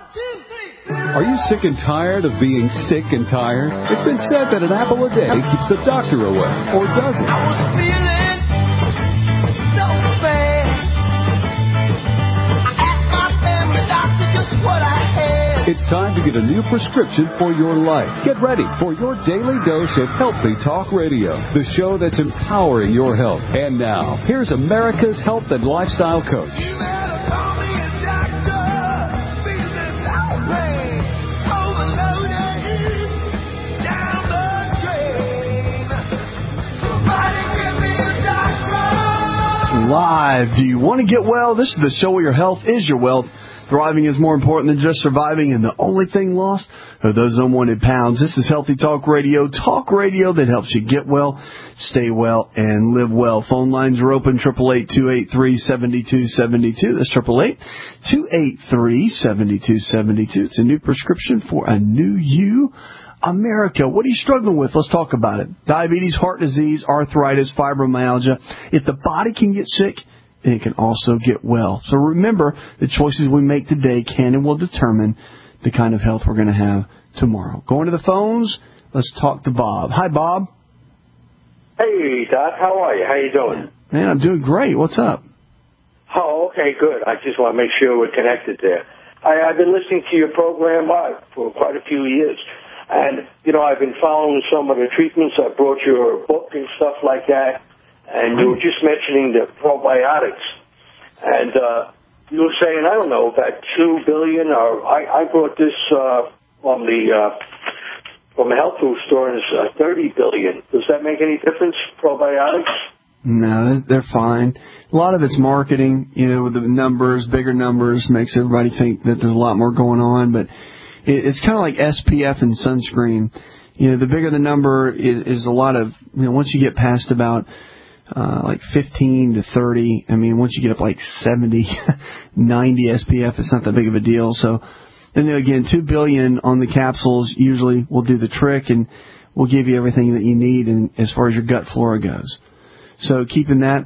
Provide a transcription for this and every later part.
Are you sick and tired of being sick and tired? It's been said that an apple a day keeps the doctor away, or does it? I was feeling so bad. I asked my family doctor just what I had. It's time to get a new prescription for your life. Get ready for your daily dose of Healthy Talk Radio, the show that's empowering your health. And now, here's America's health and lifestyle coach. Live. Do you want to get well? This is the show where your health is your wealth. Thriving is more important than just surviving, and the only thing lost are those unwanted pounds. This is Healthy Talk Radio that helps you get well, stay well, and live well. Phone lines are open, 888-283-7272. That's 888-283-7272. It's a new prescription for a new you. America, what are you struggling with? Let's talk about it. Diabetes, heart disease, arthritis, fibromyalgia. If the body can get sick, it can also get well. So remember, the choices we make today can and will determine the kind of health we're going to have tomorrow. Going to the phones, let's talk to Bob. Hi, Bob. Hey, Doc. How are you? How you doing? Man, I'm doing great. What's up? Oh, okay, good. I just want to make sure we're connected there. I've been listening to your program for quite a few years. And, you know, I've been following some of the treatments. I brought your book and stuff like that. And you were just mentioning the probiotics. And you were saying, I don't know, about $2 billion. Or I brought this from a health food store, and it's $30 billion. Does that make any difference, probiotics? No, they're fine. A lot of it's marketing, you know, with the numbers, bigger numbers, makes everybody think that there's a lot more going on. But it's kind of like SPF and sunscreen. You know, the bigger the number is a lot of, you know, once you get past about like 15 to 30, I mean, once you get up like 70, 90 SPF, it's not that big of a deal. So, then again, $2 billion on the capsules usually will do the trick and will give you everything that you need as far as your gut flora goes. So keeping that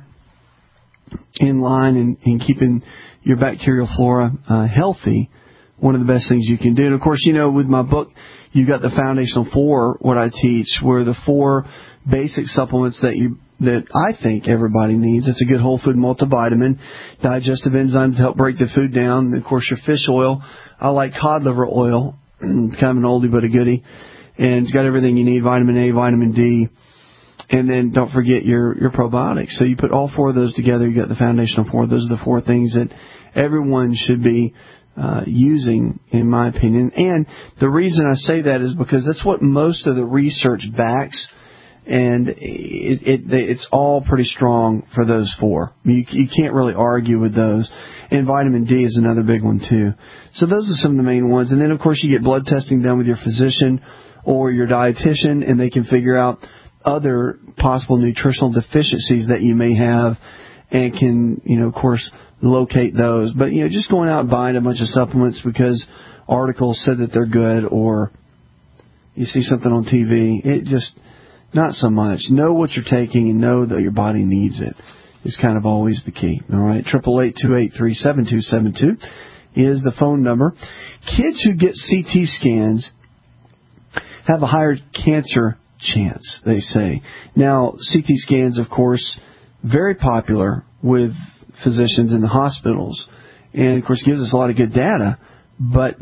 in line and keeping your bacterial flora healthy, one of the best things you can do. And, of course, you know, with my book, you've got the Foundational 4, what I teach, where the 4 basic supplements that I think everybody needs. It's a good whole food multivitamin, digestive enzymes to help break the food down. And, of course, your fish oil. I like cod liver oil. It's kind of an oldie but a goodie. And it's got everything you need, vitamin A, vitamin D. And then don't forget your probiotics. So you put all 4 of those together, you got the Foundational 4. Those are the 4 things that everyone should be using, in my opinion. And the reason I say that is because that's what most of the research backs, and it's all pretty strong for those 4. You can't really argue with those. And vitamin D is another big one too. So those are some of the main ones. And then, of course, you get blood testing done with your physician or your dietitian, and they can figure out other possible nutritional deficiencies that you may have, and can, you know, of course, locate those. But, you know, just going out and buying a bunch of supplements because articles said that they're good, or you see something on TV, it just, not so much. Know what you're taking and know that your body needs it is kind of always the key. All right, 888-283-7272 is the phone number. Kids who get CT scans have a higher cancer chance, they say. Now, CT scans, of course, very popular with physicians in the hospitals, and of course gives us a lot of good data, but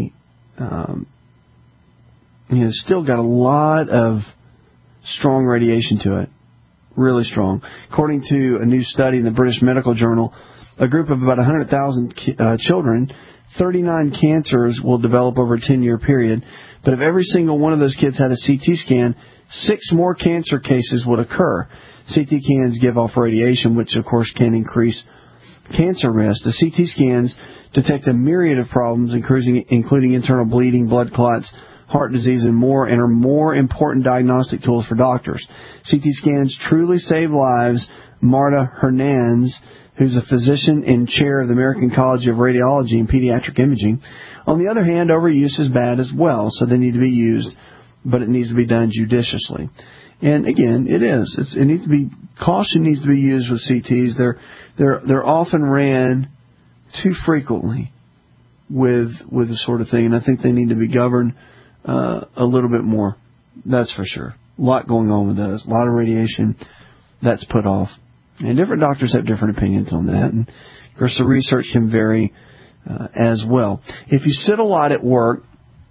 still got a lot of strong radiation to it, really strong. According to a new study in the British Medical Journal, a group of about 100,000 children, 39 cancers will develop over a 10-year period, but if every single one of those kids had a CT scan, 6 more cancer cases would occur. CT scans give off radiation, which, of course, can increase cancer risk. The CT scans detect a myriad of problems, including internal bleeding, blood clots, heart disease, and more, and are more important diagnostic tools for doctors. CT scans truly save lives. Marta Hernandez, who's a physician and chair of the American College of Radiology and Pediatric Imaging. On the other hand, overuse is bad as well, so they need to be used, but it needs to be done judiciously. And again, it is. It needs to be, caution needs to be used with CTs. They're often ran too frequently. with this sort of thing, and I think they need to be governed a little bit more. That's for sure. A lot going on with those. A lot of radiation that's put off. And different doctors have different opinions on that. And, of course, the research can vary as well. If you sit a lot at work,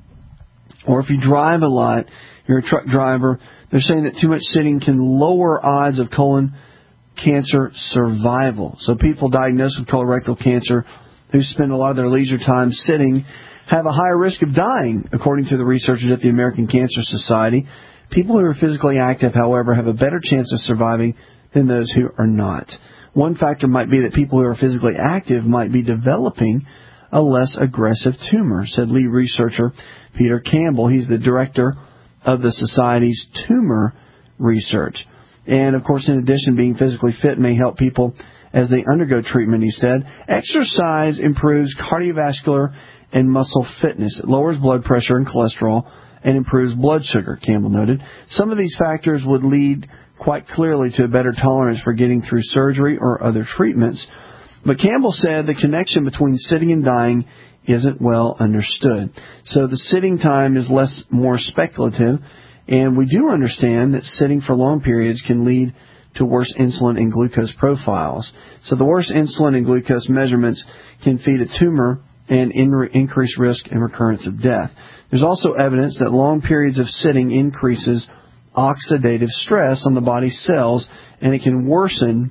or if you drive a lot, you're a truck driver, they're saying that too much sitting can lower odds of colon cancer survival. So people diagnosed with colorectal cancer who spend a lot of their leisure time sitting have a higher risk of dying, according to the researchers at the American Cancer Society. People who are physically active, however, have a better chance of surviving than those who are not. One factor might be that people who are physically active might be developing a less aggressive tumor, said lead researcher Peter Campbell. He's the director of the Society's tumor research. And, of course, in addition, being physically fit may help people as they undergo treatment, he said. Exercise improves cardiovascular and muscle fitness. It lowers blood pressure and cholesterol and improves blood sugar, Campbell noted. Some of these factors would lead quite clearly to a better tolerance for getting through surgery or other treatments. But Campbell said the connection between sitting and dying isn't well understood. So the sitting time is more speculative, and we do understand that sitting for long periods can lead to worse insulin and glucose profiles. So the worse insulin and glucose measurements can feed a tumor and increase risk and recurrence of death. There's also evidence that long periods of sitting increases oxidative stress on the body's cells, and it can worsen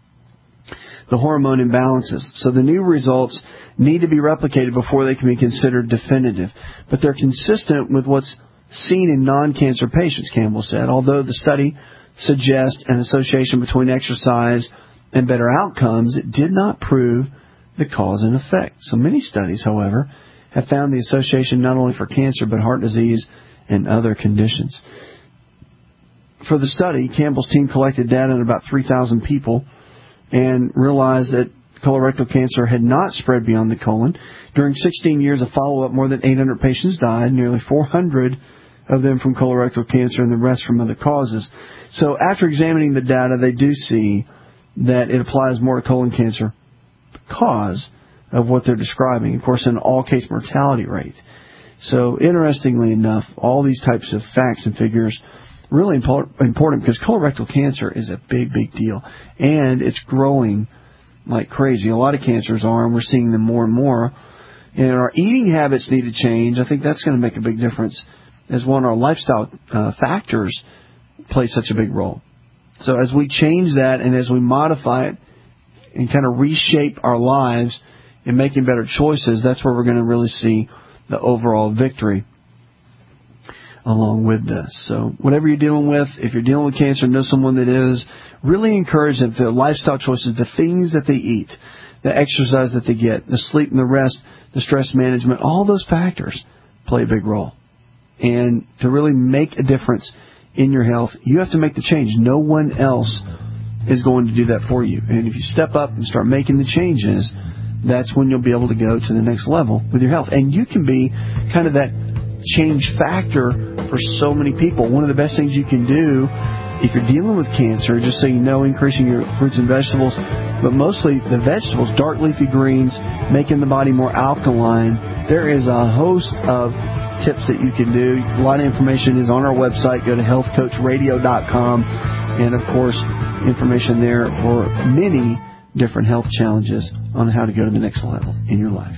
the hormone imbalances. So the new results need to be replicated before they can be considered definitive. But they're consistent with what's seen in non-cancer patients, Campbell said, although the study suggests an association between exercise and better outcomes, it did not prove the cause and effect. So many studies, however, have found the association not only for cancer but heart disease and other conditions. For the study, Campbell's team collected data on about 3,000 people and realized that colorectal cancer had not spread beyond the colon. During 16 years of follow-up, more than 800 patients died, nearly 400 of them from colorectal cancer and the rest from other causes. So after examining the data, they do see that it applies more to colon cancer because of what they're describing, of course, an all-case mortality rate. So interestingly enough, all these types of facts and figures really important because colorectal cancer is a big, big deal. And it's growing like crazy. A lot of cancers are, and we're seeing them more and more. And our eating habits need to change. I think that's going to make a big difference as one of our lifestyle factors play such a big role. So as we change that and as we modify it and kind of reshape our lives and making better choices, that's where we're going to really see the overall victory along with this. So whatever you're dealing with, if you're dealing with cancer, know someone that is, really encourage them for the lifestyle choices, the things that they eat, the exercise that they get, the sleep and the rest, the stress management, all those factors play a big role. And to really make a difference in your health, you have to make the change. No one else is going to do that for you. And if you step up and start making the changes, that's when you'll be able to go to the next level with your health. And you can be kind of that change factor for so many people. One of the best things you can do if you're dealing with cancer, just so you know, increasing your fruits and vegetables, but mostly the vegetables, dark leafy greens, making the body more alkaline. There is a host of tips that you can do. A lot of information is on our website. Go to healthcoachradio.com, and of course, information there for many different health challenges on how to go to the next level in your life.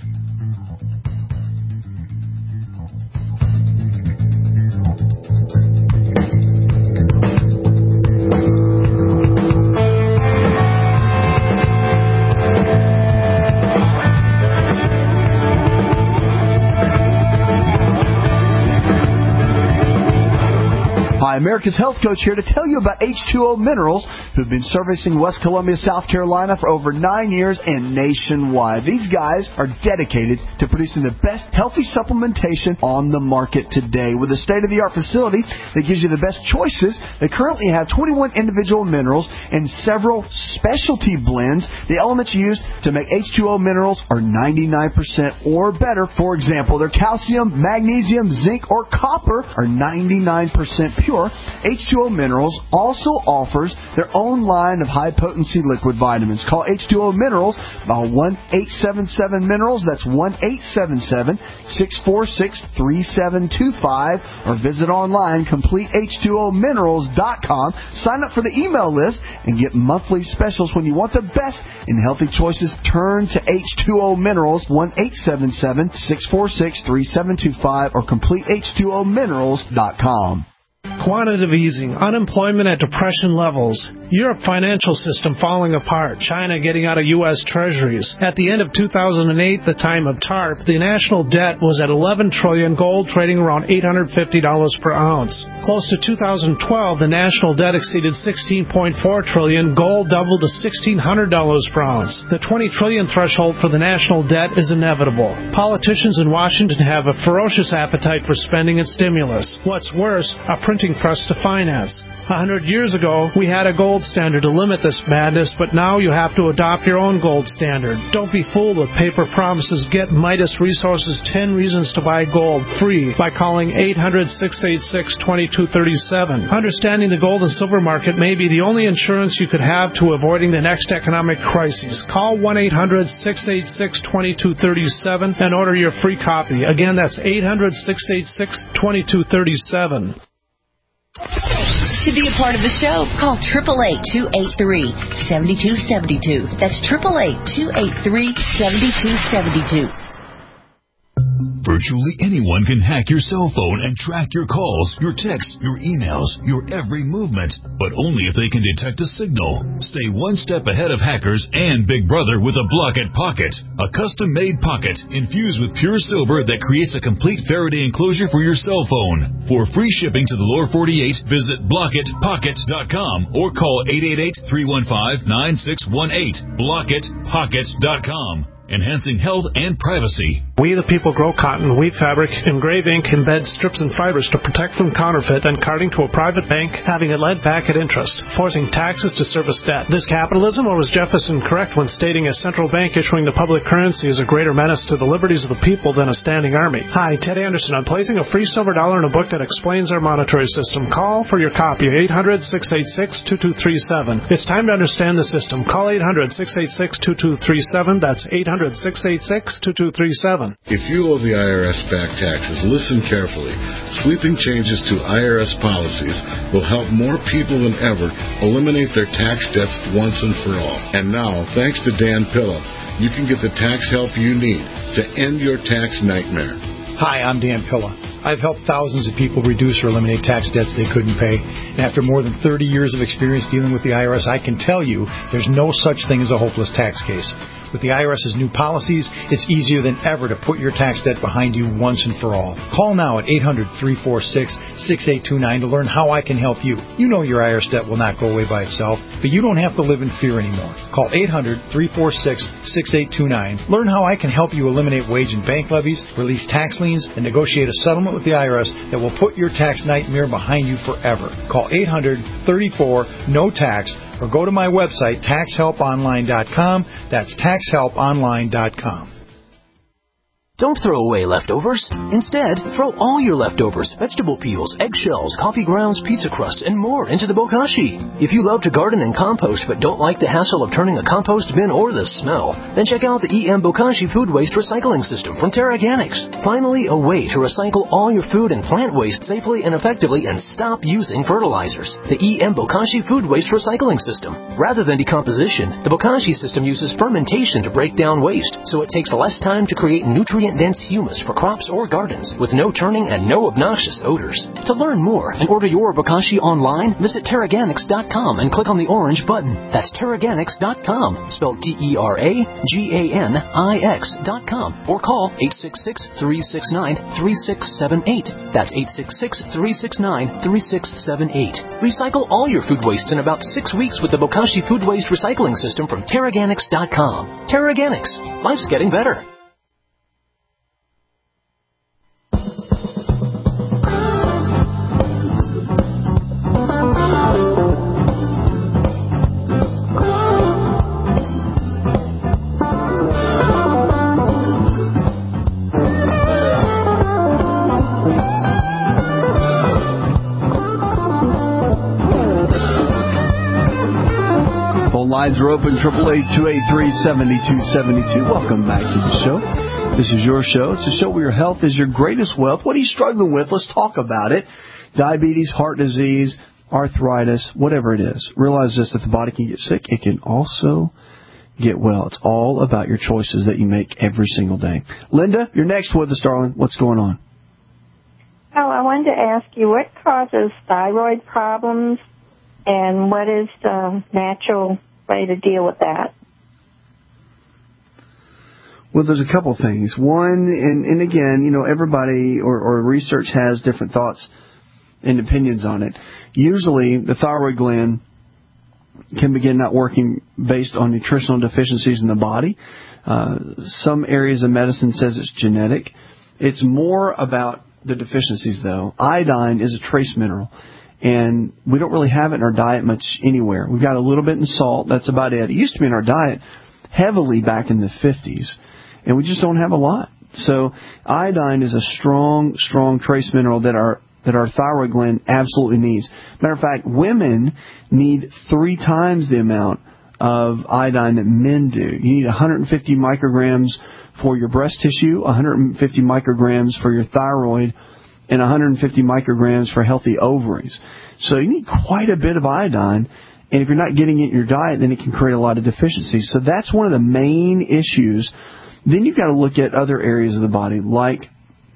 America's Health Coach here to tell you about H2O Minerals, who've been servicing West Columbia, South Carolina for over 9 years and nationwide. These guys are dedicated to producing the best healthy supplementation on the market today. With a state-of-the-art facility that gives you the best choices, they currently have 21 individual minerals and several specialty blends. The elements used to make H2O Minerals are 99% or better. For example, their calcium, magnesium, zinc, or copper are 99% pure. more, H2O Minerals also offers their own line of high-potency liquid vitamins. Call H2O Minerals by 1-877-MINERALS. That's 1-877-646-3725. Or visit online, CompleteH2OMinerals.com. Sign up for the email list and get monthly specials. When you want the best in healthy choices, turn to H2O Minerals, 1-877-646-3725 or CompleteH2OMinerals.com. Quantitative easing, unemployment at depression levels, Europe financial system falling apart, China getting out of U.S. treasuries. At the end of 2008, the time of TARP, the national debt was at $11 trillion, gold trading around $850 per ounce. Close to 2012, the national debt exceeded $16.4 trillion, gold doubled to $1,600 per ounce. The $20 trillion threshold for the national debt is inevitable. Politicians in Washington have a ferocious appetite for spending and stimulus. What's worse, a printing press to finance. 100 years ago, we had a gold standard to limit this madness, but now you have to adopt your own gold standard. Don't be fooled with paper promises. Get Midas Resources 10 Reasons to Buy Gold free by calling 800-686-2237. Understanding the gold and silver market may be the only insurance you could have to avoiding the next economic crisis. Call 1-800-686-2237 and order your free copy. Again, that's 800-686-2237. To be a part of the show, call 888-283-7272. That's 888-283-7272. Virtually anyone can hack your cell phone and track your calls, your texts, your emails, your every movement, but only if they can detect a signal. Stay one step ahead of hackers and Big Brother with a Block-It Pocket, a custom-made pocket infused with pure silver that creates a complete Faraday enclosure for your cell phone. For free shipping to the lower 48, visit blockitpocket.com or call 888-315-9618. blockitpocket.com. Enhancing health and privacy. We the people grow cotton, weave fabric, engrave ink, embed strips and fibers to protect from counterfeit and carting to a private bank, having it lent back at interest, forcing taxes to service debt. This capitalism, or was Jefferson correct when stating a central bank issuing the public currency is a greater menace to the liberties of the people than a standing army? Hi, Ted Anderson. I'm placing a free silver dollar in a book that explains our monetary system. Call for your copy, 800-686-2237. It's time to understand the system. Call 800-686-2237. That's 800-686-2237. If you owe the IRS back taxes, listen carefully. Sweeping changes to IRS policies will help more people than ever eliminate their tax debts once and for all. And now, thanks to Dan Pilla, you can get the tax help you need to end your tax nightmare. Hi, I'm Dan Pilla. I've helped thousands of people reduce or eliminate tax debts they couldn't pay. And after more than 30 years of experience dealing with the IRS, I can tell you there's no such thing as a hopeless tax case. With the IRS's new policies, it's easier than ever to put your tax debt behind you once and for all. Call now at 800-346-6829 to learn how I can help you. You know your IRS debt will not go away by itself, but you don't have to live in fear anymore. Call 800-346-6829. Learn how I can help you eliminate wage and bank levies, release tax liens, and negotiate a settlement with the IRS that will put your tax nightmare behind you forever. Call 800-34-NO-TAX or go to my website, taxhelponline.com. That's taxhelponline.com. Don't throw away leftovers. Instead, throw all your leftovers, vegetable peels, eggshells, coffee grounds, pizza crusts, and more into the bokashi. If you love to garden and compost but don't like the hassle of turning a compost bin or the smell, then check out the EM Bokashi Food Waste Recycling System from Terraganics. Finally, a way to recycle all your food and plant waste safely and effectively and stop using fertilizers. The EM Bokashi Food Waste Recycling System. Rather than decomposition, the Bokashi system uses fermentation to break down waste, so it takes less time to create nutrient-dense humus for crops or gardens with no turning and no obnoxious odors. To learn more and order your Bokashi online, visit Terraganics.com and click on the orange button. That's Terraganics.com, spelled Terraganix.com, or call 866-369-3678. That's 866-369-3678. Recycle all your food wastes in about 6 weeks with the Bokashi Food Waste Recycling System from Terraganics.com. Terraganics. Life's getting better. lines are open, 888-283-7272. Welcome back to the show. This is your show. It's a show where your health is your greatest wealth. What are you struggling with? Let's talk about it. Diabetes, heart disease, arthritis, whatever it is. Realize this, if the body can get sick, it can also get well. It's all about your choices that you make every single day. Linda, you're next with us, darling. What's going on? Oh, I wanted to ask you, what causes thyroid problems, and what is the natural way to deal with that? Well, there's a couple things. One, and again, you know, everybody or research has different thoughts and opinions on it. Usually, the thyroid gland can begin not working based on nutritional deficiencies in the body. Some areas of medicine says it's genetic. It's more about the deficiencies, though. Iodine is a trace mineral, and we don't really have it in our diet much anywhere. We've got a little bit in salt. That's about it. It used to be in our diet heavily back in the 50s, and we just don't have a lot. So iodine is a strong, strong trace mineral that our thyroid gland absolutely needs. Matter of fact, women need 3 times the amount of iodine that men do. You need 150 micrograms for your breast tissue, 150 micrograms for your thyroid, and 150 micrograms for healthy ovaries. So you need quite a bit of iodine, and if you're not getting it in your diet, then it can create a lot of deficiencies. So that's one of the main issues. Then you've got to look at other areas of the body, like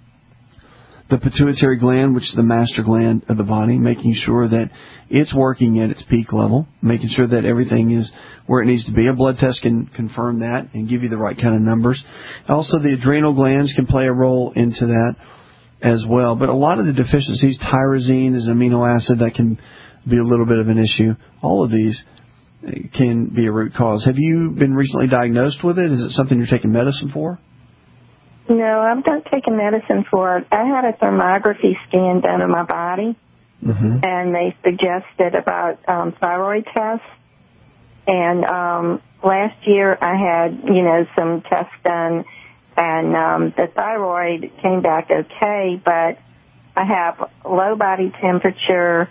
the pituitary gland, which is the master gland of the body, making sure that it's working at its peak level, making sure that everything is where it needs to be. A blood test can confirm that and give you the right kind of numbers. Also, the adrenal glands can play a role into that as well. But a lot of the deficiencies, tyrosine is an amino acid that can be a little bit of an issue. All of these can be a root cause. Have you been recently diagnosed with it? Is it something you're taking medicine for? No, I'm not taking medicine for it. I had a thermography scan done on my body, and they suggested about thyroid tests. And last year I had, some tests done, and the thyroid came back okay, but I have low body temperature,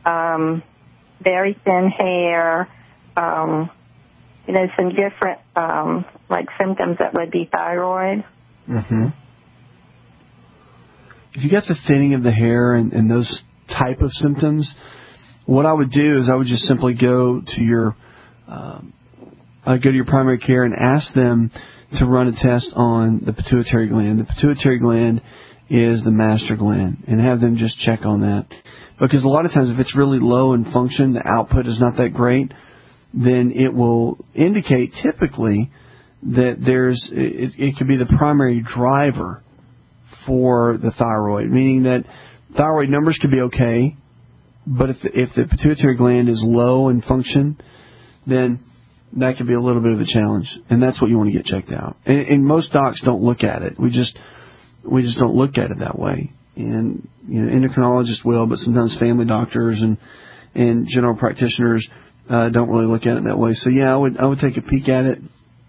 very thin hair, some different symptoms that would be thyroid. If you got the thinning of the hair and those type of symptoms, what I would do is I would just simply go to your primary care and ask them to run a test on the pituitary gland. The pituitary gland is the master gland, and have them just check on that. Because a lot of times if it's really low in function, the output is not that great, then it will indicate typically that it could be the primary driver for the thyroid, meaning that thyroid numbers could be okay, but if the pituitary gland is low in function, then that could be a little bit of a challenge, and that's what you want to get checked out. And most docs don't look at it. We just don't look at it that way. And endocrinologists will, but sometimes family doctors and general practitioners don't really look at it that way. So yeah, I would take a peek at it.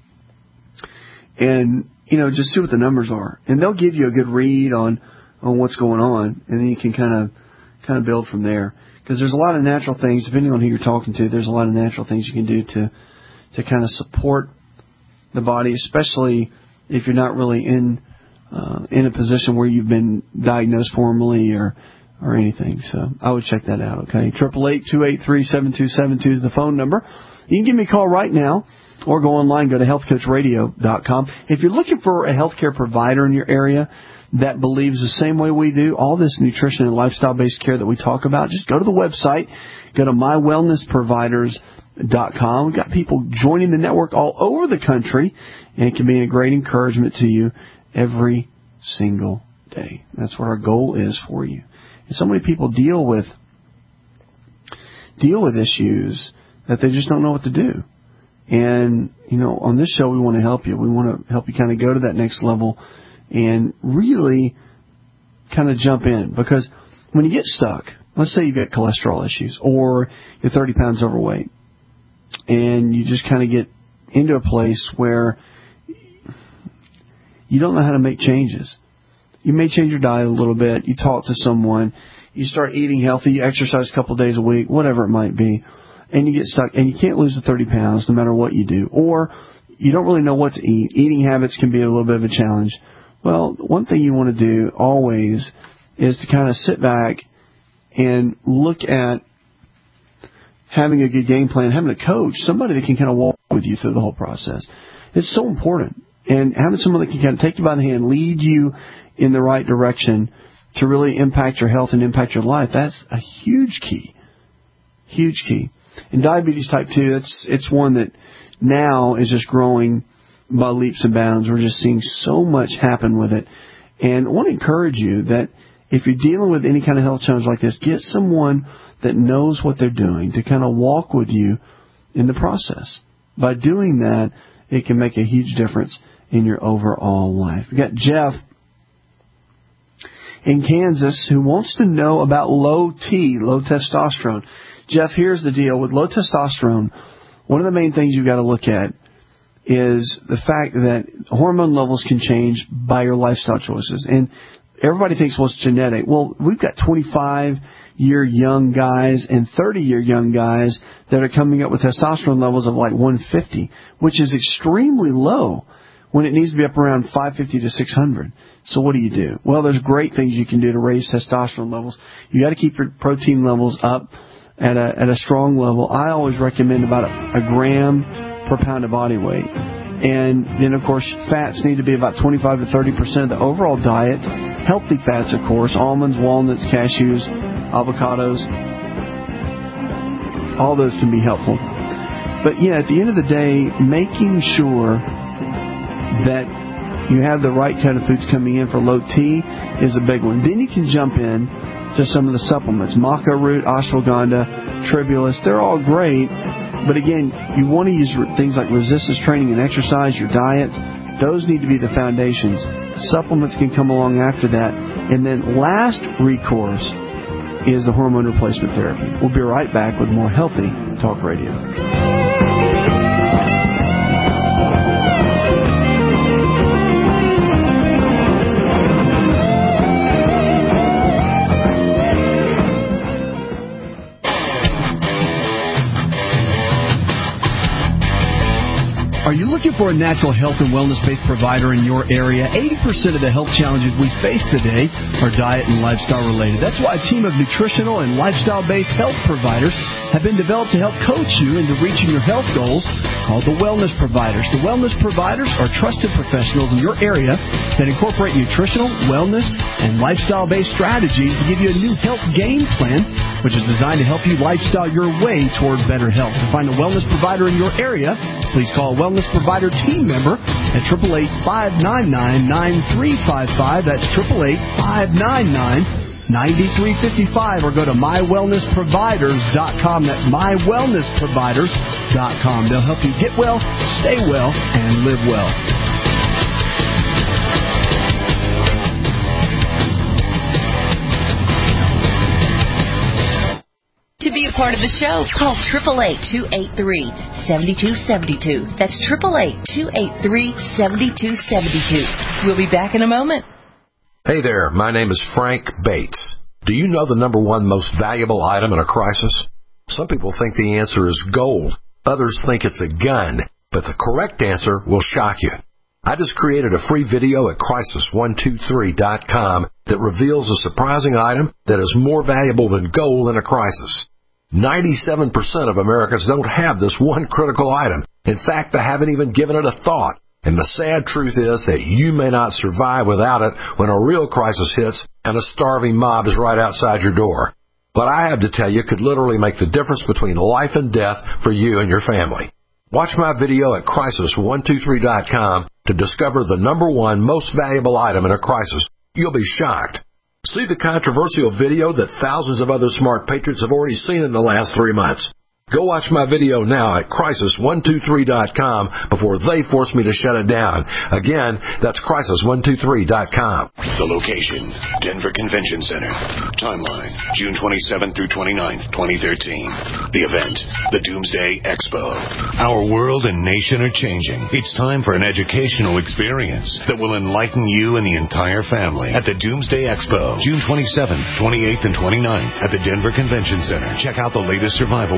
And, just see what the numbers are. And they'll give you a good read on what's going on, and then you can kind of build from there. Because there's a lot of natural things, depending on who you're talking to, there's a lot of natural things you can do to kind of support the body, especially if you're not really in a position where you've been diagnosed formally or anything. So I would check that out, okay? 888-283-7272 is the phone number. You can give me a call right now or go online, go to healthcoachradio.com. If you're looking for a healthcare provider in your area that believes the same way we do, all this nutrition and lifestyle-based care that we talk about, just go to the website, go to mywellnessproviders.com. We've got people joining the network all over the country, and it can be a great encouragement to you every single day. That's what our goal is for you. And so many people deal with issues that they just don't know what to do. And, on this show, we want to help you. We want to help you kind of go to that next level and really kind of jump in. Because when you get stuck, let's say you've got cholesterol issues or you're 30 pounds overweight and you just kind of get into a place where you don't know how to make changes. You may change your diet a little bit. You talk to someone. You start eating healthy. You exercise a couple of days a week, whatever it might be. and you get stuck, and you can't lose the 30 pounds no matter what you do, or you don't really know what to eat. Eating habits can be a little bit of a challenge. Well, one thing you want to do always is to kind of sit back and look at having a good game plan, having a coach, somebody that can kind of walk with you through the whole process. It's so important. And having someone that can kind of take you by the hand, lead you in the right direction to really impact your health and impact your life, that's a huge key. Huge key. And diabetes type 2, it's one that now is just growing by leaps and bounds. We're just seeing so much happen with it. And I want to encourage you that if you're dealing with any kind of health challenge like this, get someone that knows what they're doing to kind of walk with you in the process. By doing that, it can make a huge difference in your overall life. We've got Jeff in Kansas who wants to know about low T, low testosterone. Jeff, here's the deal. With low testosterone, one of the main things you've got to look at is the fact that hormone levels can change by your lifestyle choices. And everybody thinks, well, it's genetic. Well, we've got 25-year young guys and 30-year young guys that are coming up with testosterone levels of like 150, which is extremely low when it needs to be up around 550 to 600. So what do? Well, there's great things you can do to raise testosterone levels. You got to keep your protein levels up at a strong level. I always recommend about a gram per pound of body weight. And then, of course, fats need to be about 25 to 30% of the overall diet. Healthy fats, of course, almonds, walnuts, cashews, avocados. All those can be helpful. But, yeah, at the end of the day, making sure that you have the right kind of foods coming in for low T is a big one. Then you can jump in to some of the supplements. Maca root, ashwagandha, tribulus, they're all great. But again, you want to use things like resistance training and exercise, your diet. Those need to be the foundations. Supplements can come along after that. And then last recourse is the hormone replacement therapy. We'll be right back with more Healthy Talk Radio. Are you looking for a natural health and wellness-based provider in your area? 80% of the health challenges we face today are diet and lifestyle related. That's why a team of nutritional and lifestyle-based health providers have been developed to help coach you into reaching your health goals, called the Wellness Providers. The Wellness Providers are trusted professionals in your area that incorporate nutritional, wellness, and lifestyle-based strategies to give you a new health game plan, which is designed to help you lifestyle your way toward better health. To find a wellness provider in your area, please call a Wellness Provider team member at 888-599-9355. That's 888-599-9355. Or go to mywellnessproviders.com. That's mywellnessproviders.com. They'll help you get well, stay well, and live well. To be a part of the show, call 888-283-7272. That's 888-283-7272. We'll be back in a moment. Hey there, my name is Frank Bates. Do you know the number one most valuable item in a crisis? Some people think the answer is gold. Others think it's a gun. But the correct answer will shock you. I just created a free video at crisis123.com that reveals a surprising item that is more valuable than gold in a crisis. 97% of Americans don't have this one critical item. In fact, they haven't even given it a thought. And the sad truth is that you may not survive without it when a real crisis hits and a starving mob is right outside your door. What I have to tell you could literally make the difference between life and death for you and your family. Watch my video at crisis123.com to discover the number one most valuable item in a crisis. You'll be shocked. See the controversial video that thousands of other smart patriots have already seen in the last 3 months. Go watch my video now at crisis123.com before they force me to shut it down. Again, that's crisis123.com. The location, Denver Convention Center. Timeline, June 27th through 29th, 2013. The event, the Doomsday Expo. Our world and nation are changing. It's time for an educational experience that will enlighten you and the entire family at the Doomsday Expo, June 27th, 28th, and 29th at the Denver Convention Center. Check out the latest survival products,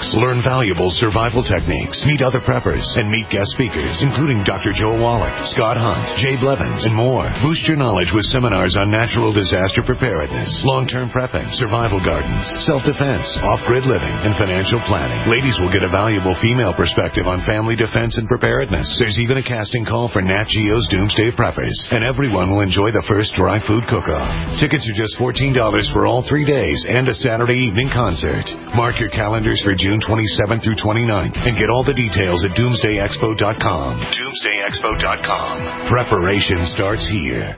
products. Learn valuable survival techniques. Meet other preppers and meet guest speakers, including Dr. Joe Wallach, Scott Hunt, Jay Blevins, and more. Boost your knowledge with seminars on natural disaster preparedness, long-term prepping, survival gardens, self-defense, off-grid living, and financial planning. Ladies will get a valuable female perspective on family defense and preparedness. There's even a casting call for Nat Geo's Doomsday Preppers, and everyone will enjoy the first dry food cook-off. Tickets are just $14 for all 3 days and a Saturday evening concert. Mark your calendars for June 27th through 29th and get all the details at doomsdayexpo.com. Doomsdayexpo.com. Preparation starts here.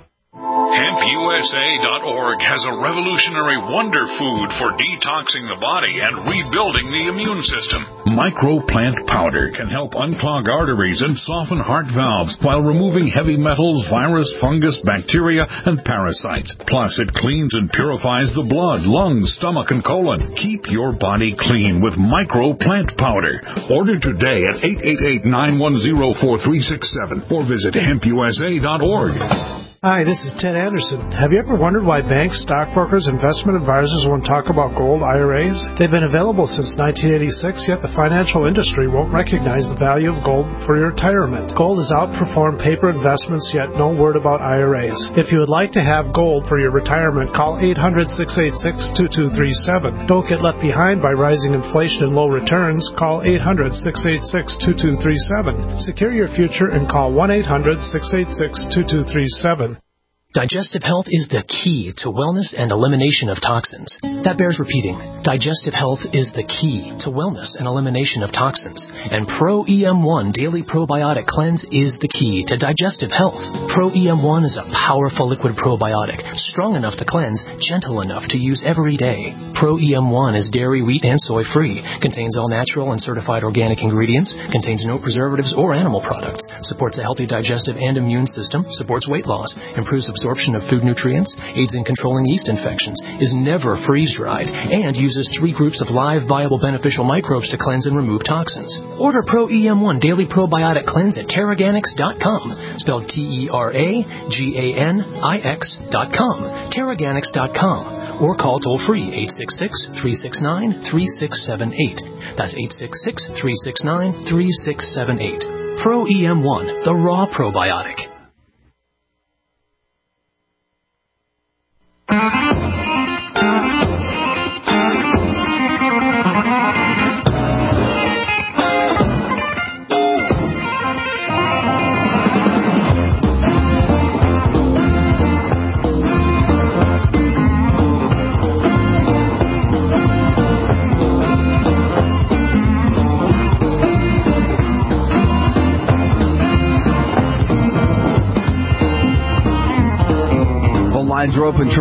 HempUSA.org has a revolutionary wonder food for detoxing the body and rebuilding the immune system. Microplant powder can help unclog arteries and soften heart valves while removing heavy metals, virus, fungus, bacteria, and parasites. Plus, it cleans and purifies the blood, lungs, stomach, and colon. Keep your body clean with Microplant powder. Order today at 888-910-4367 or visit HempUSA.org. Hi, this is Ted Anderson. Have you ever wondered why banks, stockbrokers, investment advisors won't talk about gold IRAs? They've been available since 1986, yet the financial industry won't recognize the value of gold for your retirement. Gold has outperformed paper investments, yet no word about IRAs. If you would like to have gold for your retirement, call 800-686-2237. Don't get left behind by rising inflation and low returns. Call 800-686-2237. Secure your future and call 1-800-686-2237. Digestive health is the key to wellness and elimination of toxins. That bears repeating. Digestive health is the key to wellness and elimination of toxins. And Pro-EM1 Daily Probiotic Cleanse is the key to digestive health. Pro-EM1 is a powerful liquid probiotic, strong enough to cleanse, gentle enough to use every day. Pro-EM1 is dairy, wheat, and soy-free, contains all natural and certified organic ingredients, contains no preservatives or animal products, supports a healthy digestive and immune system, supports weight loss, improves absorption of food nutrients, aids in controlling yeast infections, is never freeze-dried, and uses 3 groups of live, viable, beneficial microbes to cleanse and remove toxins. Order Pro-EM1 Daily Probiotic Cleanse at Terraganix.com, spelled Terraganix.com, Terraganix.com, or call toll-free 866-369-3678. That's 866-369-3678. Pro-EM1, the raw probiotic. Lines are open,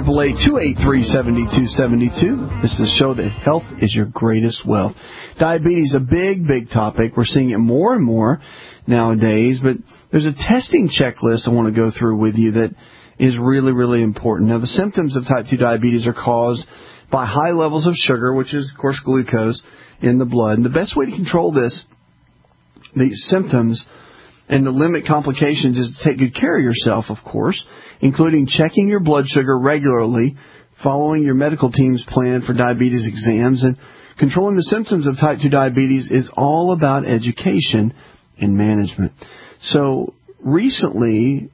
888-283-7272. This is a show that health is your greatest wealth. Diabetes, a big, big topic. We're seeing it more and more nowadays, but there's a testing checklist I want to go through with you that is really, really important. Now, the symptoms of type 2 diabetes are caused by high levels of sugar, which is, of course, glucose in the blood. And the best way to control these symptoms and to limit complications is to take good care of yourself, of course, including checking your blood sugar regularly, following your medical team's plan for diabetes exams, and controlling the symptoms of type 2 diabetes is all about education and management. So recently,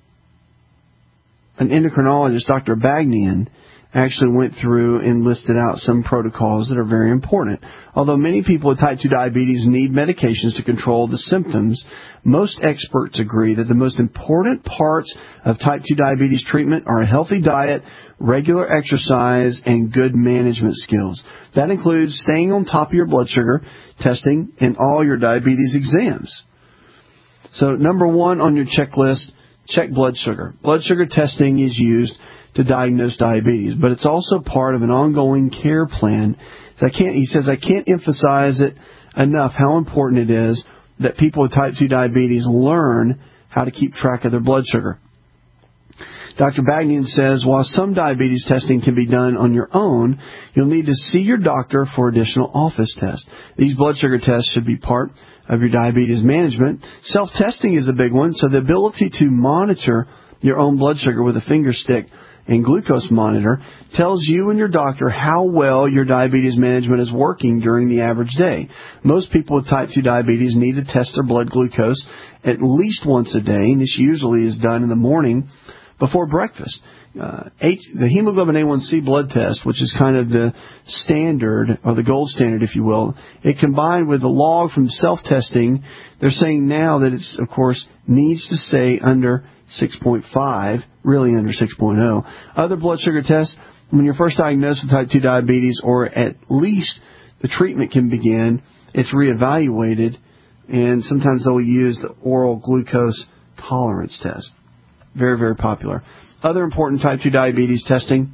an endocrinologist, Dr. Bagnian, actually went through and listed out some protocols that are very important. Although many people with type 2 diabetes need medications to control the symptoms, most experts agree that the most important parts of type 2 diabetes treatment are a healthy diet, regular exercise, and good management skills. That includes staying on top of your blood sugar testing and all your diabetes exams. So number 1 on your checklist, check blood sugar. Blood sugar testing is used to diagnose diabetes, but it's also part of an ongoing care plan. He says, I can't emphasize it enough how important it is that people with type 2 diabetes learn how to keep track of their blood sugar. Dr. Bagnian says, while some diabetes testing can be done on your own, you'll need to see your doctor for additional office tests. These blood sugar tests should be part of your diabetes management. Self-testing is a big one, so the ability to monitor your own blood sugar with a finger stick and glucose monitor tells you and your doctor how well your diabetes management is working during the average day. Most people with type 2 diabetes need to test their blood glucose at least once a day, and this usually is done in the morning before breakfast. The hemoglobin A1C blood test, which is kind of the standard, or the gold standard, if you will, it combined with the log from self-testing, they're saying now that it's, of course, needs to stay under 6.5, really under 6.0. Other blood sugar tests, when you're first diagnosed with type 2 diabetes, or at least the treatment can begin, it's reevaluated, and sometimes they'll use the oral glucose tolerance test. Very, very popular. Other important type 2 diabetes testing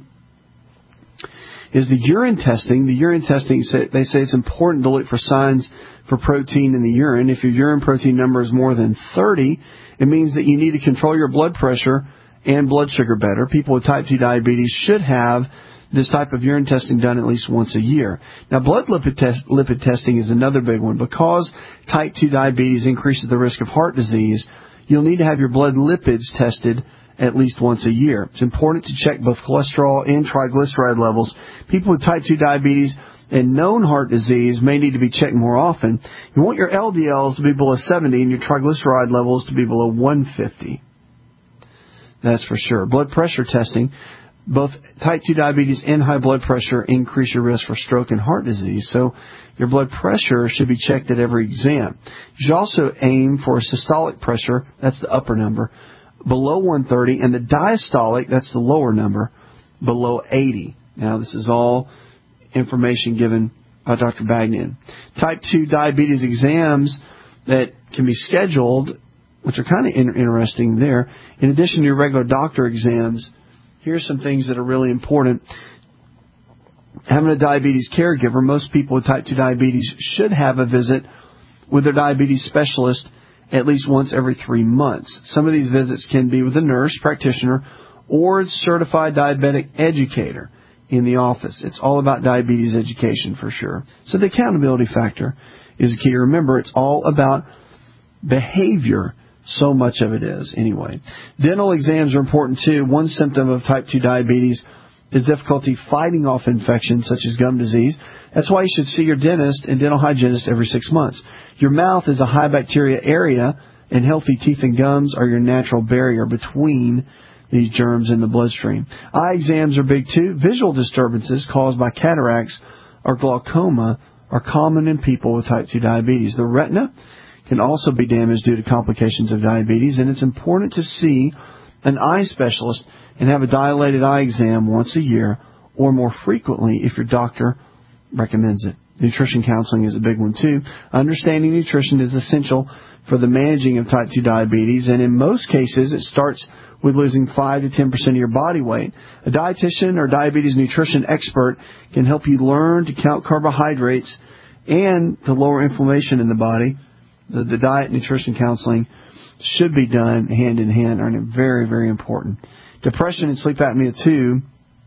is the urine testing. The urine testing, they say it's important to look for signs for protein in the urine. If your urine protein number is more than 30, it means that you need to control your blood pressure and blood sugar better. People with type 2 diabetes should have this type of urine testing done at least once a year. Now, blood lipid testing is another big one. Because type 2 diabetes increases the risk of heart disease, you'll need to have your blood lipids tested at least once a year. It's important to check both cholesterol and triglyceride levels. People with type 2 diabetes and known heart disease may need to be checked more often. You want your LDLs to be below 70 and your triglyceride levels to be below 150. That's for sure. Blood pressure testing. Both type 2 diabetes and high blood pressure increase your risk for stroke and heart disease. So your blood pressure should be checked at every exam. You should also aim for a systolic pressure, that's the upper number, below 130, and the diastolic, that's the lower number, below 80. Now, this is all information given by Dr. Bagnan. Type 2 diabetes exams that can be scheduled, which are kind of interesting there. In addition to your regular doctor exams, here's some things that are really important. Having a diabetes caregiver, most people with type 2 diabetes should have a visit with their diabetes specialist at least once every 3 months. Some of these visits can be with a nurse practitioner or a certified diabetic educator in the office. It's all about diabetes education for sure. So the accountability factor is key. Remember, it's all about behavior. So much of it is, anyway. Dental exams are important, too. One symptom of type 2 diabetes is difficulty fighting off infections such as gum disease. That's why you should see your dentist and dental hygienist every 6 months. Your mouth is a high bacteria area, and healthy teeth and gums are your natural barrier between these germs in the bloodstream. Eye exams are big, too. Visual disturbances caused by cataracts or glaucoma are common in people with type 2 diabetes. The retina can also be damaged due to complications of diabetes, and it's important to see an eye specialist and have a dilated eye exam once a year or more frequently if your doctor recommends it. Nutrition counseling is a big one, too. Understanding nutrition is essential for the managing of type 2 diabetes, and in most cases it starts with losing 5 to 10% of your body weight. A dietitian or diabetes nutrition expert can help you learn to count carbohydrates and to lower inflammation in the body. The diet and nutrition counseling should be done hand in hand, are very, very important. Depression and sleep apnea, too,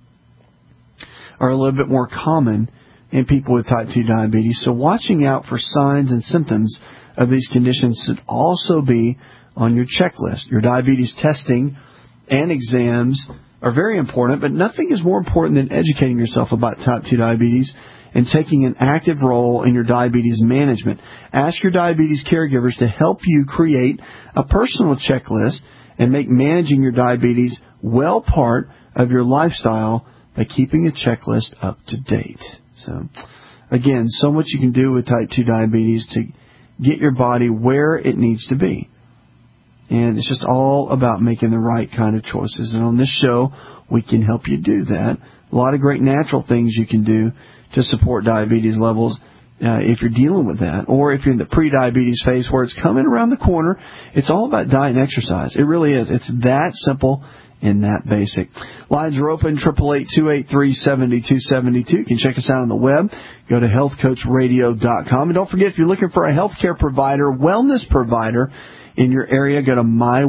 are a little bit more common in people with type 2 diabetes. So watching out for signs and symptoms of these conditions should also be on your checklist. Your diabetes testing and exams are very important, but nothing is more important than educating yourself about type 2 diabetes and taking an active role in your diabetes management. Ask your diabetes caregivers to help you create a personal checklist and make managing your diabetes well part of your lifestyle by keeping a checklist up to date. So, again, so much you can do with type 2 diabetes to get your body where it needs to be. And it's just all about making the right kind of choices. And on this show, we can help you do that. A lot of great natural things you can do to support diabetes levels if you're dealing with that, or if you're in the pre-diabetes phase where it's coming around the corner. It's all about diet and exercise. It really is. It's that simple and that basic. Lines are open, 888-283-7272. You can check us out on the web. Go to healthcoachradio.com. And don't forget, if you're looking for a healthcare provider, wellness provider in your area, go to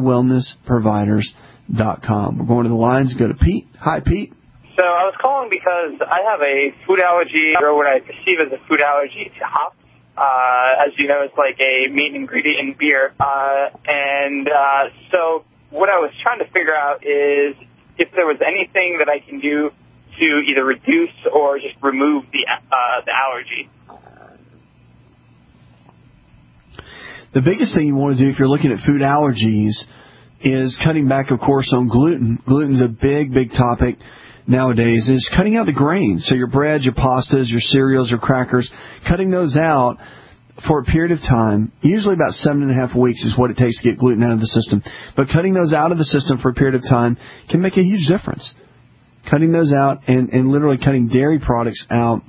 mywellnessproviders.com. We're going to the lines. Go to Pete. Hi, Pete. So I was calling because I have a food allergy, or what I perceive as a food allergy to hops. As you know, it's like a main ingredient in beer. So what I was trying to figure out is if there was anything that I can do to either reduce or just remove the allergy. The biggest thing you want to do if you're looking at food allergies is cutting back, of course, on gluten. Gluten's a big, big topic nowadays. Is cutting out the grains. So your breads, your pastas, your cereals, your crackers, cutting those out for a period of time. Usually about 7.5 weeks is what it takes to get gluten out of the system. But cutting those out of the system for a period of time can make a huge difference. Cutting those out and literally cutting dairy products out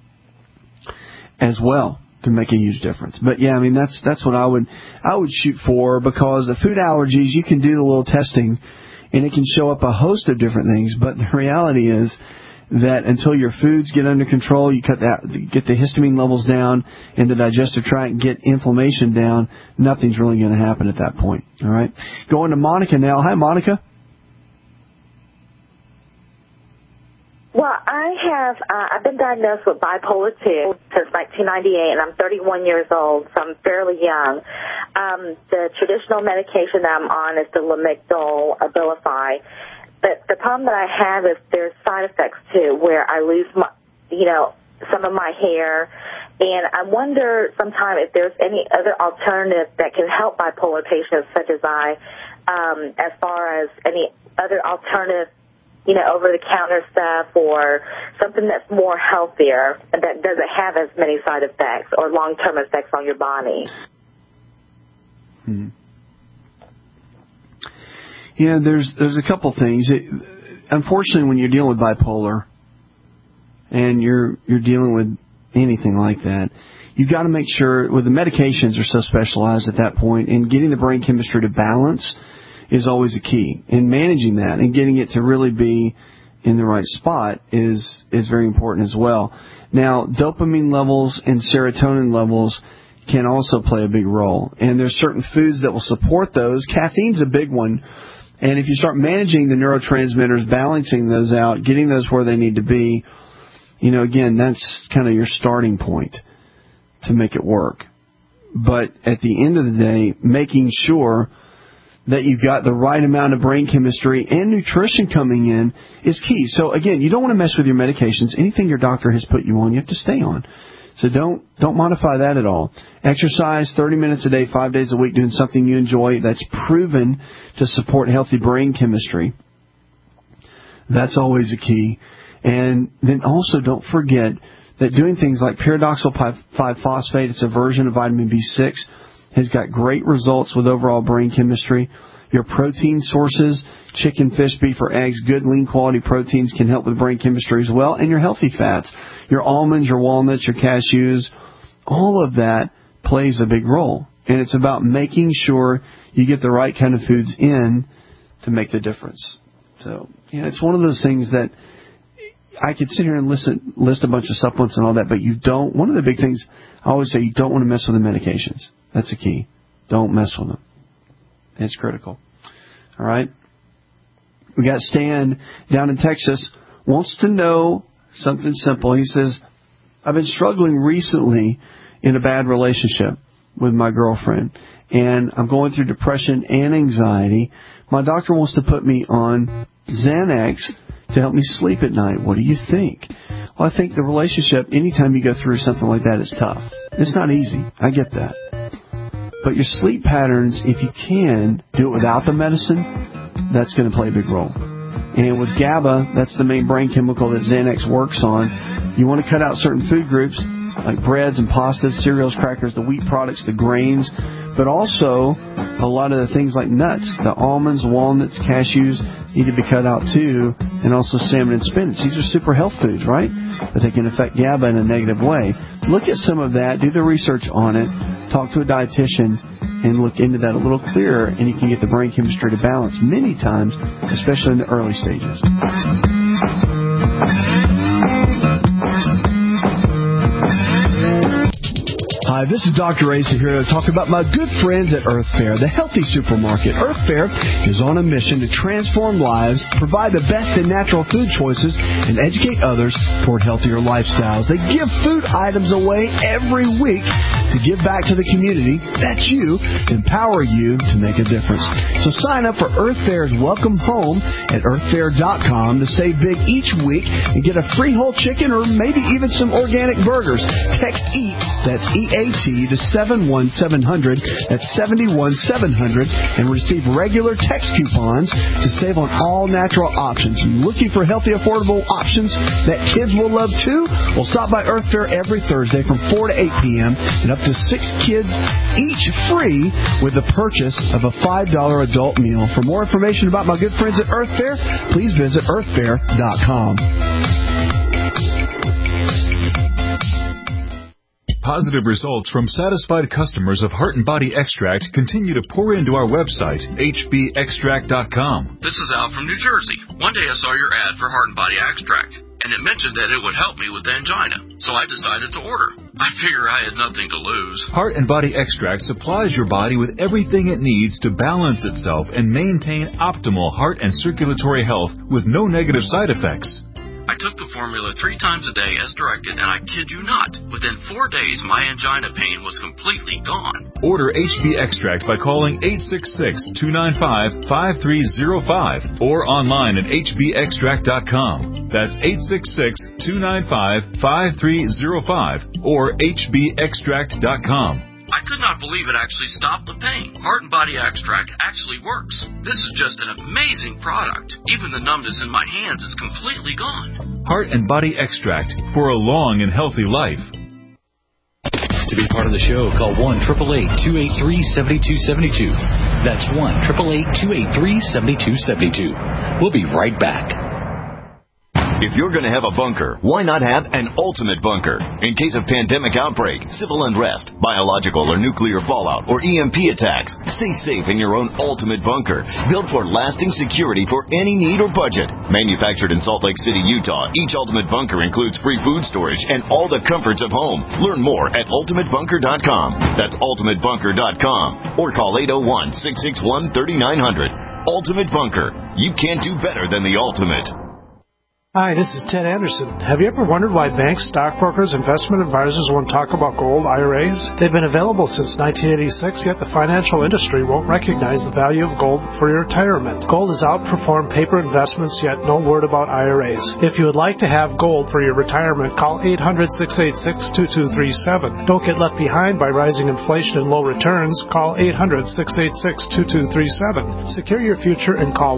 as well can make a huge difference. But yeah, I mean that's what I would shoot for, because the food allergies, you can do the little testing and it can show up a host of different things, but the reality is that until your foods get under control, you get the histamine levels down in the digestive tract and get inflammation down, nothing's really going to happen at that point. All right. Going to Monica now. Hi, Monica. Well, I've been diagnosed with bipolar 2 since 1998, and I'm 31 years old, so I'm fairly young. The traditional medication that I'm on is the Lamictal, Abilify. But the problem that I have is there's side effects too, where I lose some of my hair, and I wonder sometimes if there's any other alternative that can help bipolar patients such as I, as far as any other alternative, over-the-counter stuff or something that's more healthier that doesn't have as many side effects or long-term effects on your body. Yeah, there's a couple things. Unfortunately, when you're dealing with bipolar and you're dealing with anything like that, you've got to make sure, the medications are so specialized at that point, and getting the brain chemistry to balance is always a key. And managing that and getting it to really be in the right spot is very important as well. Now, dopamine levels and serotonin levels can also play a big role. And there's certain foods that will support those. Caffeine's a big one. And if you start managing the neurotransmitters, balancing those out, getting those where they need to be, again, that's kind of your starting point to make it work. But at the end of the day, making sure that you've got the right amount of brain chemistry and nutrition coming in is key. So again, you don't want to mess with your medications. Anything your doctor has put you on, you have to stay on. So don't modify that at all. Exercise 30 minutes a day, 5 days a week, doing something you enjoy that's proven to support healthy brain chemistry. That's always a key. And then also don't forget that doing things like pyridoxal 5-phosphate, it's a version of vitamin B6, has got great results with overall brain chemistry. Your protein sources, chicken, fish, beef, or eggs, good lean quality proteins can help with brain chemistry as well. And your healthy fats, your almonds, your walnuts, your cashews, all of that plays a big role. And it's about making sure you get the right kind of foods in to make the difference. So, it's one of those things that I could sit here and list a bunch of supplements and all that, but one of the big things I always say, you don't want to mess with the medications. That's the key. Don't mess with them. It's critical. All right. We got Stan down in Texas, wants to know something simple. He says, I've been struggling recently in a bad relationship with my girlfriend, and I'm going through depression and anxiety. My doctor wants to put me on Xanax to help me sleep at night. What do you think? Well, I think the relationship, anytime you go through something like that, is tough. It's not easy. I get that. But your sleep patterns, if you can do it without the medicine, that's going to play a big role. And with GABA, that's the main brain chemical that Xanax works on. You want to cut out certain food groups like breads and pastas, cereals, crackers, the wheat products, the grains, but also a lot of the things like nuts, the almonds, walnuts, cashews need to be cut out too, and also salmon and spinach. These are super health foods, right? But they can affect GABA in a negative way. Look at some of that, do the research on it, talk to a dietitian, and look into that a little clearer, and you can get the brain chemistry to balance many times, especially in the early stages. Hi, this is Dr. Asa here to talk about my good friends at Earth Fare, the healthy supermarket. Earth Fare is on a mission to transform lives, provide the best in natural food choices, and educate others toward healthier lifestyles. They give food items away every week to give back to the community. That's you. Empower you to make a difference. So sign up for Earth Fair's Welcome Home at earthfair.com to save big each week and get a free whole chicken or maybe even some organic burgers. Text EAT, that's EAT, to 71700. That's 71700, and receive regular text coupons to save on all natural options. Looking for healthy, affordable options that kids will love too? Well, stop by Earth Fair every Thursday from 4 to 8 p.m. and up to 6 kids each free with the purchase of a $5 adult meal. For more information about my good friends at Earth Fair, please visit earthfair.com. Positive results from satisfied customers of Heart and Body Extract continue to pour into our website, hbextract.com. This is Al from New Jersey. One day I saw your ad for Heart and Body Extract, and it mentioned that it would help me with angina, so I decided to order. I figure I had nothing to lose. Heart and Body Extract supplies your body with everything it needs to balance itself and maintain optimal heart and circulatory health with no negative side effects. I took the formula 3 times a day as directed, and I kid you not, within 4 days my angina pain was completely gone. Order HB Extract by calling 866-295-5305 or online at hbextract.com. That's 866-295-5305 or hbextract.com. I could not believe it actually stopped the pain. Heart and Body Extract actually works. This is just an amazing product. Even the numbness in my hands is completely gone. Heart and Body Extract for a long and healthy life. To be part of the show, call 1-888-283-7272. That's 1-888-283-7272. We'll be right back. If you're going to have a bunker, why not have an ultimate bunker? In case of pandemic outbreak, civil unrest, biological or nuclear fallout, or EMP attacks, stay safe in your own ultimate bunker, built for lasting security for any need or budget. Manufactured in Salt Lake City, Utah, each ultimate bunker includes free food storage and all the comforts of home. Learn more at ultimatebunker.com. That's ultimatebunker.com. Or call 801-661-3900. Ultimate Bunker. You can't do better than the ultimate. Hi, this is Ted Anderson. Have you ever wondered why banks, stockbrokers, investment advisors won't talk about gold IRAs? They've been available since 1986, yet the financial industry won't recognize the value of gold for your retirement. Gold has outperformed paper investments, yet no word about IRAs. If you would like to have gold for your retirement, call 800-686-2237. Don't get left behind by rising inflation and low returns. Call 800-686-2237. Secure your future and call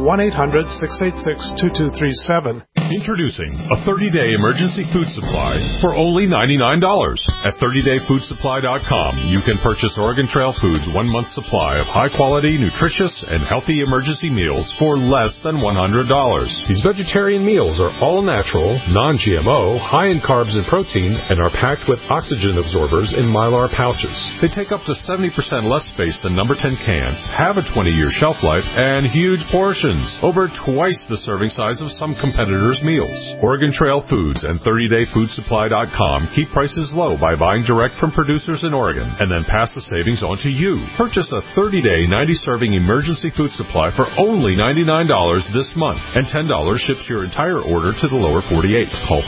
1-800-686-2237. Introducing a 30-day emergency food supply for only $99. At 30dayfoodsupply.com, you can purchase Oregon Trail Foods' 1-month supply of high-quality, nutritious, and healthy emergency meals for less than $100. These vegetarian meals are all natural, non-GMO, high in carbs and protein, and are packed with oxygen absorbers in Mylar pouches. They take up to 70% less space than number 10 cans, have a 20-year shelf life, and huge portions, over twice the serving size of some competitors' meals. Oregon Trail Foods and 30dayfoodsupply.com keep prices low by buying direct from producers in Oregon and then pass the savings on to you. Purchase a 30-day, 90-serving emergency food supply for only $99 this month, and $10 ships your entire order to the lower 48. Call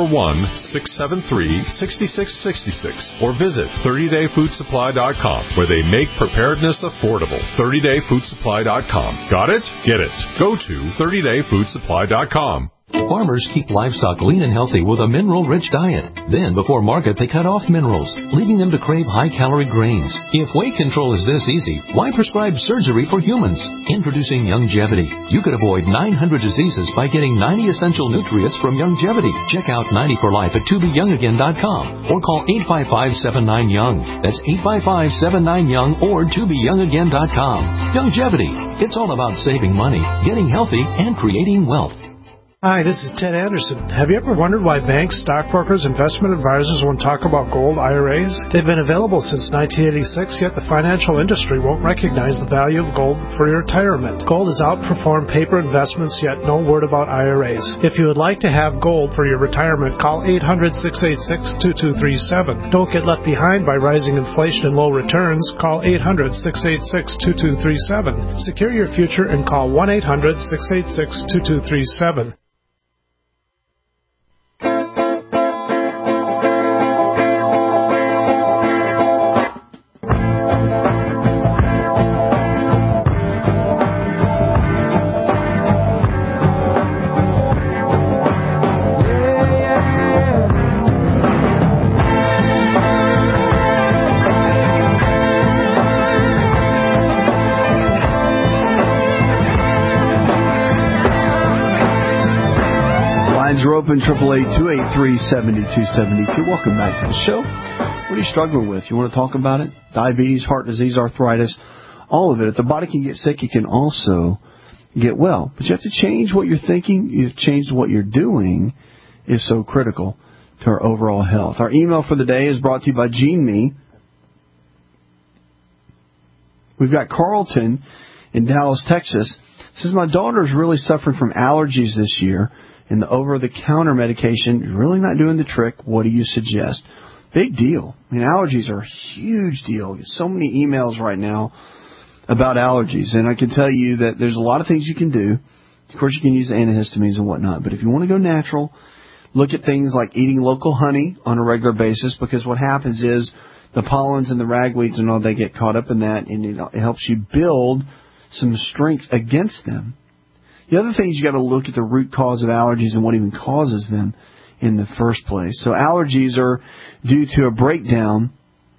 541-673-6666 or visit 30dayfoodsupply.com, where they make preparedness affordable. 30dayfoodsupply.com. Got it? Get it. Go to 30dayfoodsupply.com. Farmers keep livestock lean and healthy with a mineral-rich diet. Then, before market, they cut off minerals, leaving them to crave high-calorie grains. If weight control is this easy, why prescribe surgery for humans? Introducing Youngevity. You could avoid 900 diseases by getting 90 essential nutrients from Youngevity. Check out 90 for Life at tobeyoungagain.com or call 855-79-YOUNG. That's 855-79-YOUNG or tobeyoungagain.com. Youngevity. It's all about saving money, getting healthy, and creating wealth. Hi, this is Ted Anderson. Have you ever wondered why banks, stockbrokers, investment advisors won't talk about gold IRAs? They've been available since 1986, yet the financial industry won't recognize the value of gold for your retirement. Gold has outperformed paper investments, yet no word about IRAs. If you would like to have gold for your retirement, call 800-686-2237. Don't get left behind by rising inflation and low returns. Call 800-686-2237. Secure your future and call 1-800-686-2237. are open, 888-283-7272. Welcome back to the show. What are you struggling with? You want to talk about it? Diabetes, heart disease, arthritis, all of it. If the body can get sick, it can also get well. But you have to change what you're thinking. You have to change what you're doing is so critical to our overall health. Our email for the day is brought to you by GeneMe. We've got Carlton in Dallas, Texas. Says, my daughter is really suffering from allergies this year, and the over-the-counter medication is really not doing the trick. What do you suggest? Big deal. I mean, allergies are a huge deal. Get so many emails right now about allergies, and I can tell you that there's a lot of things you can do. Of course, you can use antihistamines and whatnot, but if you want to go natural, look at things like eating local honey on a regular basis, because what happens is the pollens and the ragweeds and all, they get caught up in that, and it helps you build some strength against them. The other thing is you got to look at the root cause of allergies and what even causes them in the first place. So allergies are due to a breakdown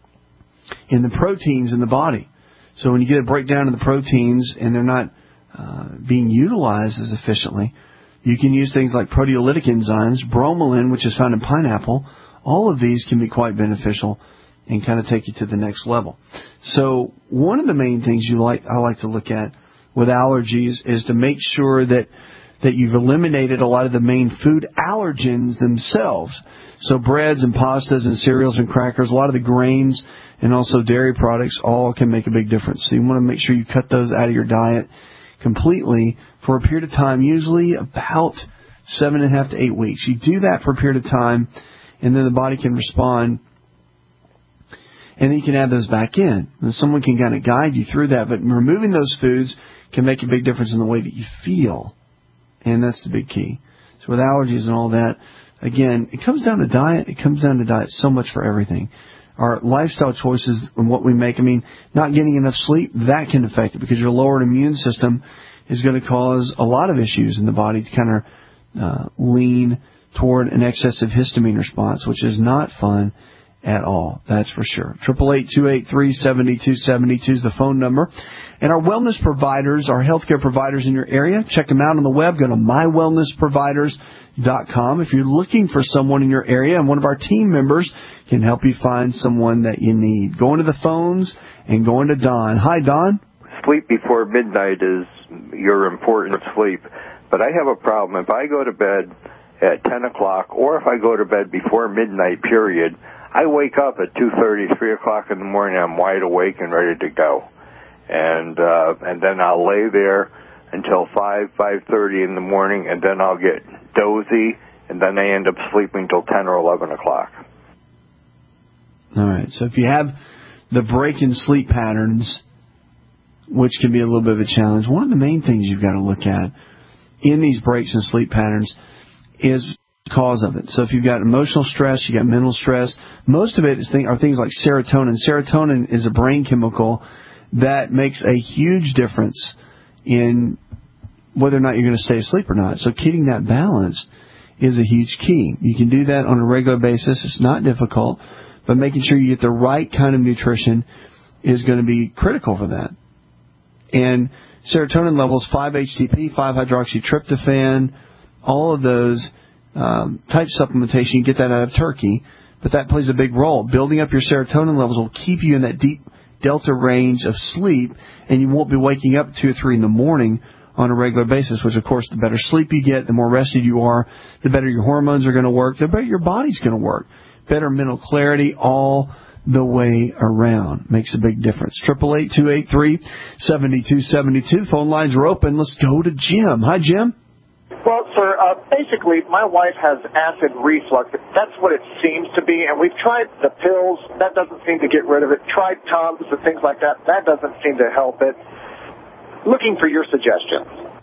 in the proteins in the body. So when you get a breakdown in the proteins and they're not being utilized as efficiently, you can use things like proteolytic enzymes, bromelain, which is found in pineapple. All of these can be quite beneficial and kind of take you to the next level. So one of the main things I like to look at with allergies is to make sure that you've eliminated a lot of the main food allergens themselves. So breads and pastas and cereals and crackers, a lot of the grains and also dairy products all can make a big difference. So you want to make sure you cut those out of your diet completely for a period of time, usually about 7.5 to 8 weeks. You do that for a period of time, and then the body can respond, and then you can add those back in. And someone can kind of guide you through that, but removing those foods can make a big difference in the way that you feel, and that's the big key. So with allergies and all that, again, it comes down to diet. It comes down to diet so much for everything. Our lifestyle choices and what we make, I mean, not getting enough sleep, that can affect it, because your lowered immune system is going to cause a lot of issues in the body to kind of lean toward an excessive histamine response, which is not fun at all. That's for sure. 888-283-7272 is the phone number. And our wellness providers, our healthcare providers in your area, check them out on the web. Go to mywellnessproviders.com. If you're looking for someone in your area, and one of our team members can help you find someone that you need. Going to the phones and going to Don. Hi, Don. Sleep before midnight is your important sleep. But I have a problem. If I go to bed at 10 o'clock or if I go to bed before midnight period, I wake up at 2:30, 3 o'clock in the morning. I'm wide awake and ready to go. And then I'll lay there until 5:30 in the morning, and then I'll get dozy, and then I end up sleeping till 10 or 11 o'clock. All right. So if you have the break in sleep patterns, which can be a little bit of a challenge, one of the main things you've got to look at in these breaks in sleep patterns is the cause of it. So if you've got emotional stress, you've got mental stress, most of it are things like serotonin. Serotonin is a brain chemical that makes a huge difference in whether or not you're going to stay asleep or not. So keeping that balance is a huge key. You can do that on a regular basis. It's not difficult, but making sure you get the right kind of nutrition is going to be critical for that. And serotonin levels, 5-HTP, 5-hydroxytryptophan, all of those type supplementation, you get that out of turkey, but that plays a big role. Building up your serotonin levels will keep you in that deep delta range of sleep, and you won't be waking up at 2 or 3 in the morning on a regular basis, which, of course, the better sleep you get, the more rested you are, the better your hormones are going to work, the better your body's going to work. Better mental clarity all the way around. Makes a big difference. 888-283-7272. Phone lines are open. Let's go to Jim. Hi, Jim. Well, sir, basically, my wife has acid reflux. That's what it seems to be, and we've tried the pills. That doesn't seem to get rid of it. Tried Tums and things like that. That doesn't seem to help it. Looking for your suggestions.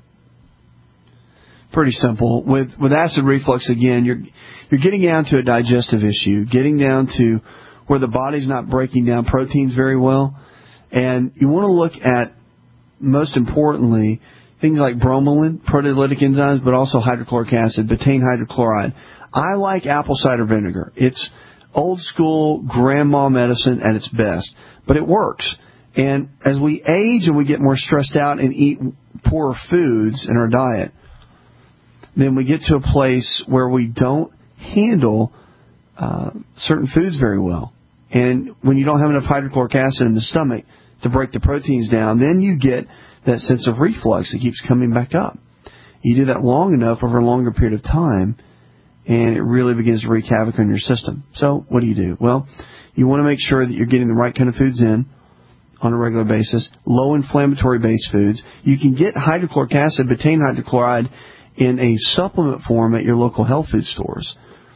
Pretty simple. With acid reflux, again, you're getting down to a digestive issue, getting down to where the body's not breaking down proteins very well, and you want to look at, most importantly, things like bromelain, proteolytic enzymes, but also hydrochloric acid, betaine hydrochloride. I like apple cider vinegar. It's old school grandma medicine at its best, but it works. And as we age and we get more stressed out and eat poorer foods in our diet, then we get to a place where we don't handle certain foods very well. And when you don't have enough hydrochloric acid in the stomach to break the proteins down, then you get that sense of reflux that keeps coming back up. You do that long enough over a longer period of time, and it really begins to wreak havoc on your system. So what do? Well, you want to make sure that you're getting the right kind of foods in on a regular basis, low inflammatory based foods. You can get hydrochloric acid, betaine hydrochloride, in a supplement form at your local health food stores.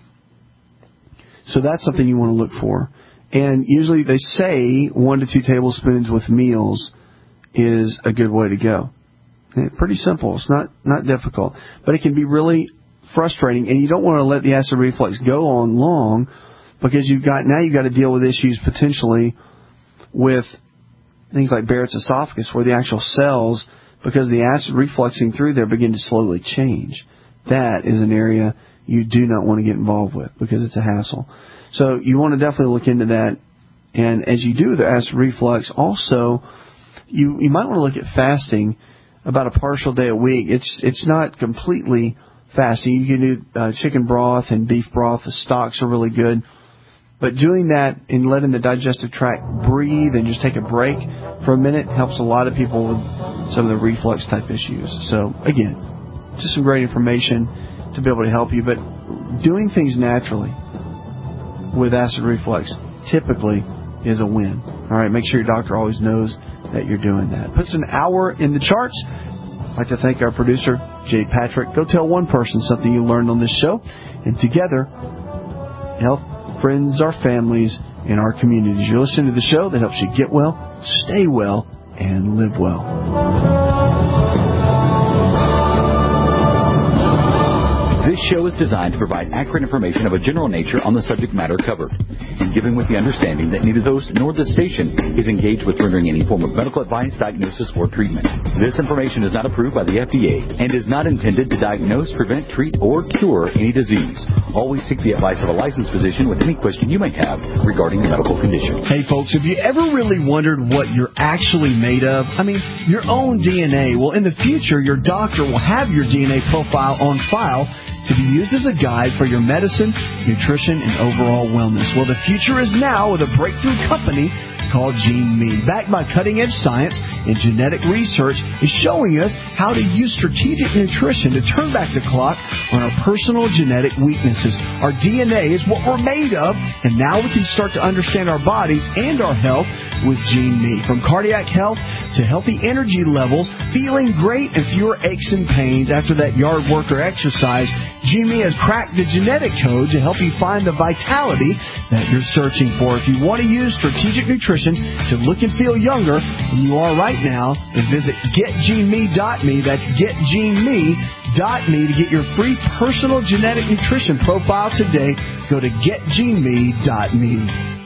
So that's something you want to look for. And usually they say 1 to 2 tablespoons with meals is a good way to go. And pretty simple. It's not difficult. But it can be really frustrating, and you don't want to let the acid reflux go on long, because you've got to deal with issues potentially with things like Barrett's esophagus, where the actual cells, because the acid refluxing through there, begin to slowly change. That is an area you do not want to get involved with, because it's a hassle. So you want to definitely look into that. And as you do the acid reflux, also you might want to look at fasting about a partial day a week. It's not completely fasting. You can do chicken broth and beef broth. The stocks are really good. But doing that and letting the digestive tract breathe and just take a break for a minute helps a lot of people with some of the reflux type issues. So, again, just some great information to be able to help you. But doing things naturally with acid reflux typically is a win. All right, make sure your doctor always knows that you're doing that. Puts an hour in the charts. I'd like to thank our producer, Jay Patrick. Go tell one person something you learned on this show. And together, help friends, our families, and our communities. You're listening to the show that helps you get well, stay well, and live well. This show is designed to provide accurate information of a general nature on the subject matter covered, and given with the understanding that neither the host nor the station is engaged with rendering any form of medical advice, diagnosis, or treatment. This information is not approved by the FDA and is not intended to diagnose, prevent, treat, or cure any disease. Always seek the advice of a licensed physician with any question you may have regarding a medical condition. Hey folks, have you ever really wondered what you're actually made of? I mean, your own DNA. Well, in the future, your doctor will have your DNA profile on file to be used as a guide for your medicine, nutrition, and overall wellness. Well, the future is now with a breakthrough company called GeneMe. Backed by cutting-edge science and genetic research, is showing us how to use strategic nutrition to turn back the clock on our personal genetic weaknesses. Our DNA is what we're made of, and now we can start to understand our bodies and our health with GeneMe. From cardiac health to healthy energy levels, feeling great, and fewer aches and pains after that yard work or exercise, GeneMe has cracked the genetic code to help you find the vitality that you're searching for. If you want to use strategic nutrition to look and feel younger than you are right now, then visit getgeneme.me. That's getgeneme.me to get your free personal genetic nutrition profile today. Go to getgeneme.me.